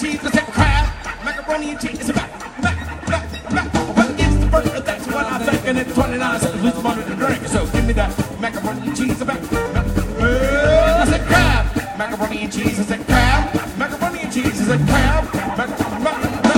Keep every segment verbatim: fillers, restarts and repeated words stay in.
cheese, I said crab, macaroni and cheese, back, back, back, back. Well, it's the burger, that's what I think, and it's twenty-nine cents, who's wanted to drink, so give me that macaroni and cheese, back, back. Well, I said crab, macaroni and cheese, I said crab, macaroni and cheese, I said crab, mac, mac, mac.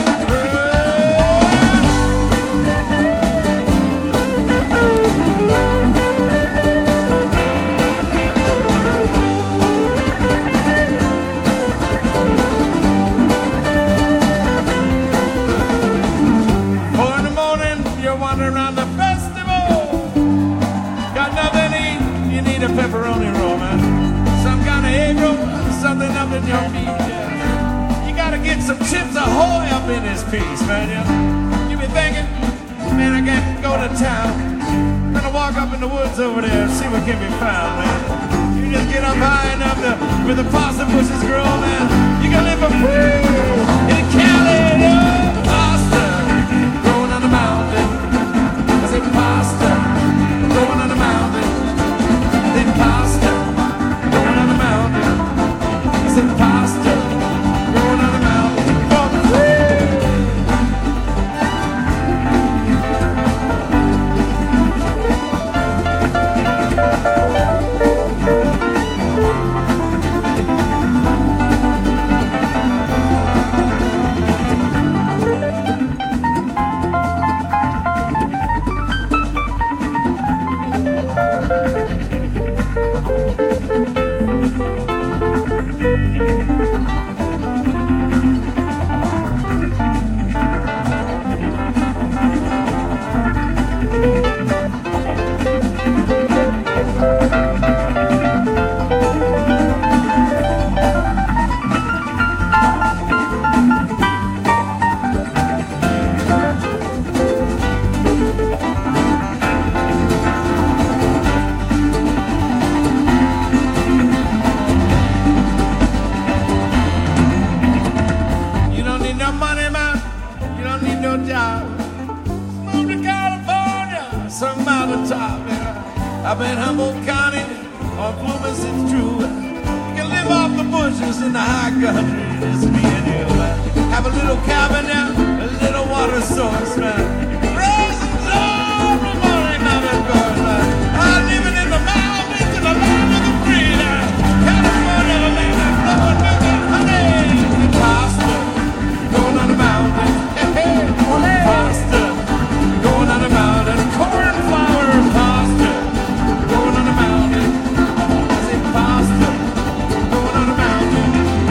Around the festival, got nothing to eat, you need a pepperoni roll, man. Some kind of egg roll, something up in your feet, yeah. You gotta get some chips ahoy up in this piece, man, yeah. You be thinking, man, I can't go to town. Gonna walk up in the woods over there and see what can be found, man. You just get up high enough to where the pasta bushes grow, man. You can live a free in Cali, yeah. Pasta growing on the mountain. Pasta, going on the mountain. Then pasta, going on the mountain. He said pasta, going on the mountain. For I've been Humboldt County or Plumas, it's true. You can live off the bushes in the high country, just me and you, man. Have a little cabin now, a little water source, man. Raisins all the morning, not as good, man. I'm living in the mountains in the land of the free, now. California, man, I'm blowing milk and honey. Pasta, going on the mountain. Hey, hey, pasta, going on the mountain. Corn flour, pasta. Going on the mountain, I say pasta, going on the mountain.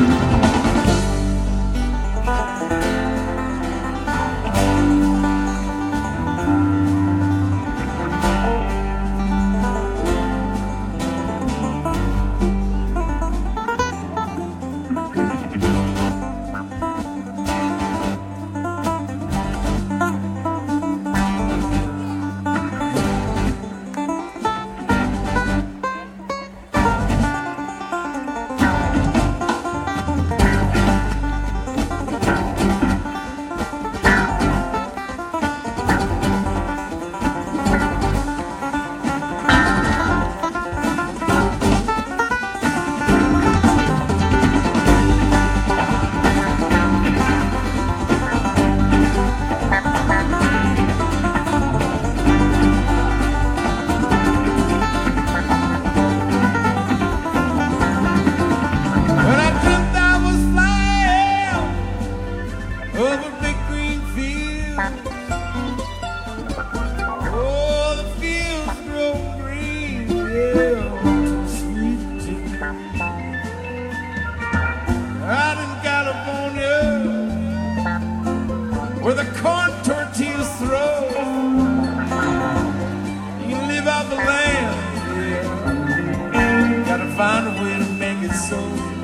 Find a way to make it so.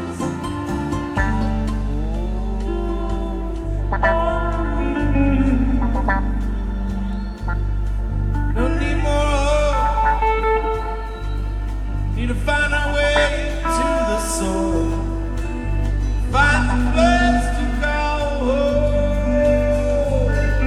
Don't need more hope. Need to find our way to the soul. Find the place to go home.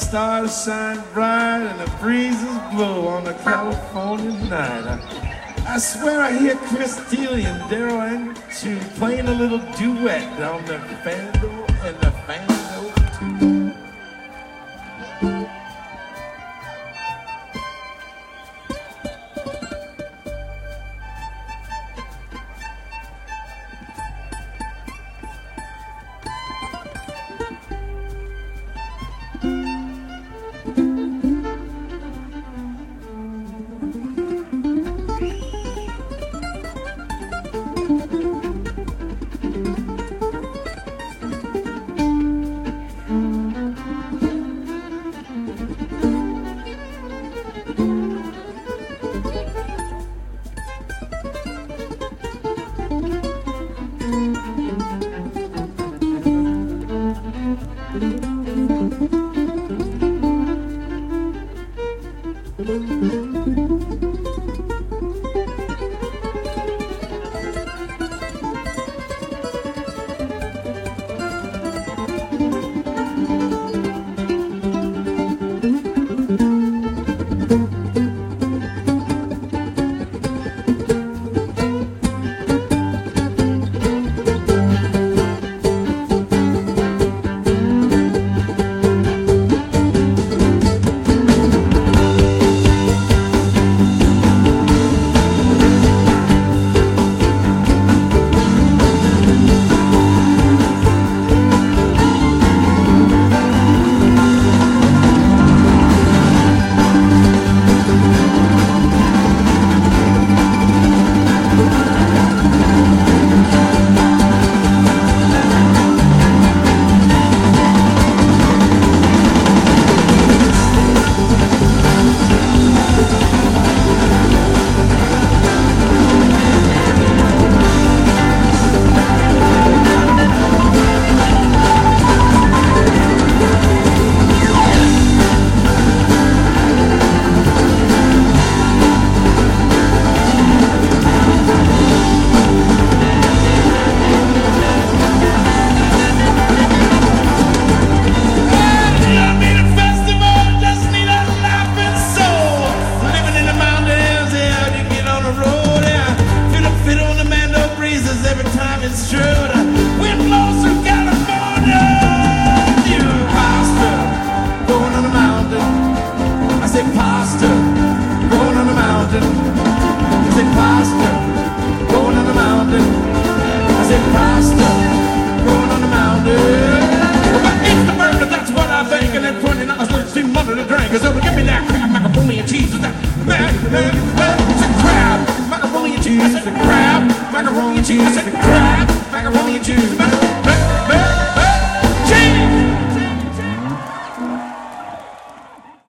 stars shine bright and the breezes blow on a California night. I, I swear I hear Chris Steele and Daryl Andrew playing a little duet on the Fando and the Fando too. Crab, macaroni and cheese, crab, macaroni and cheese, crab.